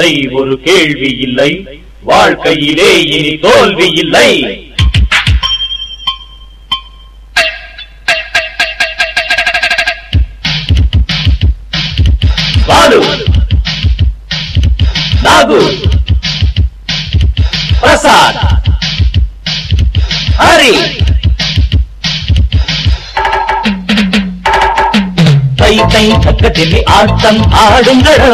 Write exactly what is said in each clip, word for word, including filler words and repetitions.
தை ஒரு கேள்வி இல்லை, வாழ்க்கையிலே இனி தோல்வி இல்லை. பாலு, நாகு, பிரசாத், ஹரி, தை தை பக்கத்தில் ஆட்டம் ஆடுங்களோ,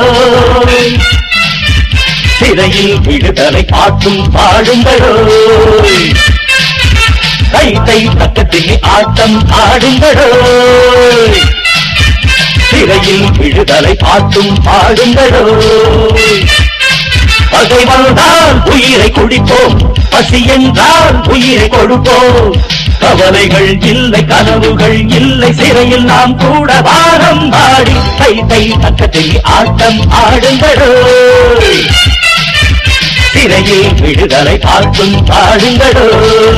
சிறையில் விடுதலை பாட்டும் பாடுங்களோ. தை தை பக்கத்தில் ஆட்டம் ஆடுங்களோ, சிறையில் விடுதலை பாட்டும் பாடுங்களோ. பகை வந்தால் உயிரை குடிப்போம், பசி என்றால் உயிரை கொடுப்போம். கவலைகள் இல்லை, கனவுகள் இல்லை, சிறையில் நாம் கூட வாரம் பாடி தை தை பக்கத்தில் ஆட்டம் ஆடுங்களோ, சிறையில் விடுதலை பாட்டும் பாடுங்களோ.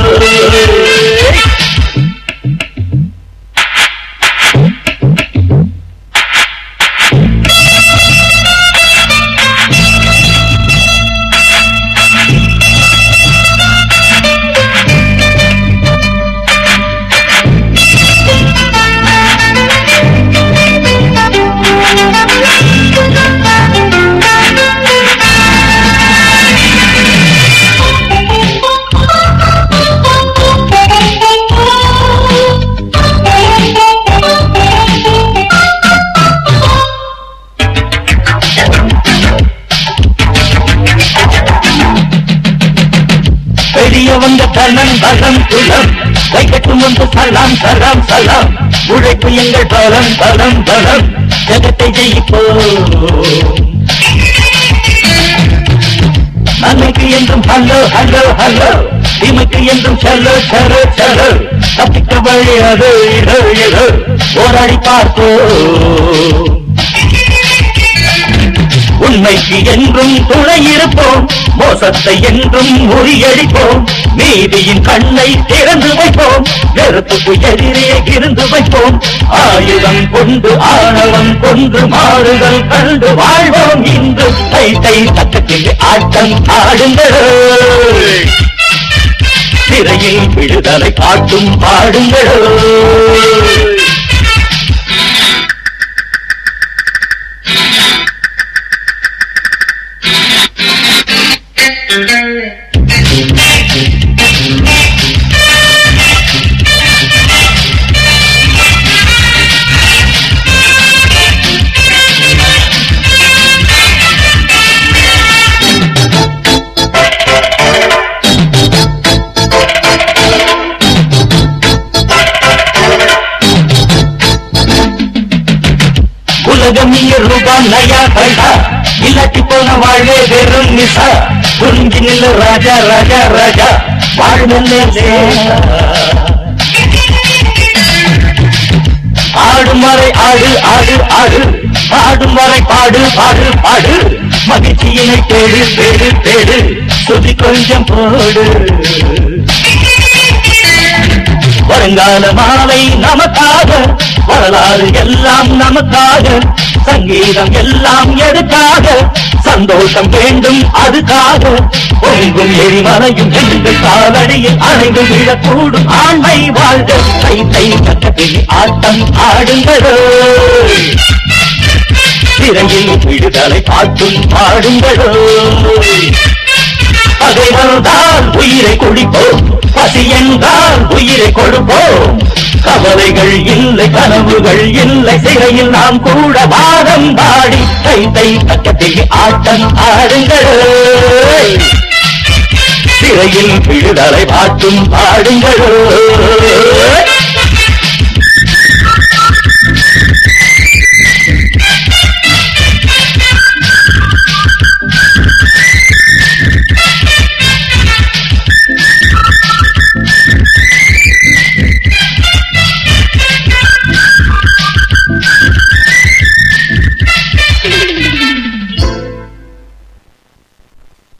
பெரியவங்க தனம் பலம் குலம் வைக்கட்டும் வந்து சலாம் சலாம் சலாம். உழைப்பு எங்கள் பலம் பலம் பலம், ஜகத்தை ஜெயிப்போம். நன்மைக்கு என்றும் ஹலோ ஹலோ ஹலோ, தீமைக்கு என்றும் சலோ சலோ சலோ. தப்பிக்க வழி அது இதோ இதோ, போராடி பார்ப்போம். உண்மைக்கு என்றும் துணை இருப்போம், மோசத்தை என்றும் முறியடிப்போம். நீதியின் கண்ணை திறந்து வைப்போம், நெருப்புக்கு எதிரே இருந்து வைப்போம். ஆயுதம் கொண்டு ஆணவம் கொண்டு மாறுதல் கண்டு வாழ்வோம். இன்று தை தை பக்கத்தில் ஆட்டம் ஆடுங்களோ, சிறையில் விடுதலை பாட்டும் பாடுங்களோ. உலகம் இங்க ரூபா நயா பைசா, இல்லாட்டி போன வாழ்வே வெறும் நிசா. புரிஞ்சு நில்ல ராஜா ராஜா ராஜா, வாழ்நிலை ஆடும் வரை ஆடு ஆடு ஆடு, ஆடும் வரை பாடு பாடு பாடு. மகிழ்ச்சியினை தேடு தேடு தேடு, சுதி கொஞ்சம் போடு. வருங்கால மாலை நமக்காக, வரலாறு எல்லாம் நமக்காக. சங்கீதம் எல்லாம் எதுக்காக, சந்தோஷம் வேண்டும் அதுக்காக. பொங்கும் எரிமலையும் எங்கள் காலடியில் அணைந்து விழக்கூடும் ஆண்மை வாழ்க. தை தை பக்கத்தில் ஆட்டம் ஆடுங்களோ, சிறையில் விடுதலை பாட்டும் பாடுங்களோ. பகை வந்தால் உயிரை குடிப்போம், பசி என்றால் உயிரை கொடுப்போம். கவலைகள் இல்லை, கனவுகள் இல்லை, சிறையில் நாம் கூட வாரம் பாடி தை தை பக்கத்தில் ஆட்டம் ஆடுங்களோ, சிறையில் விடுதலை பாட்டும் பாடுங்களோ.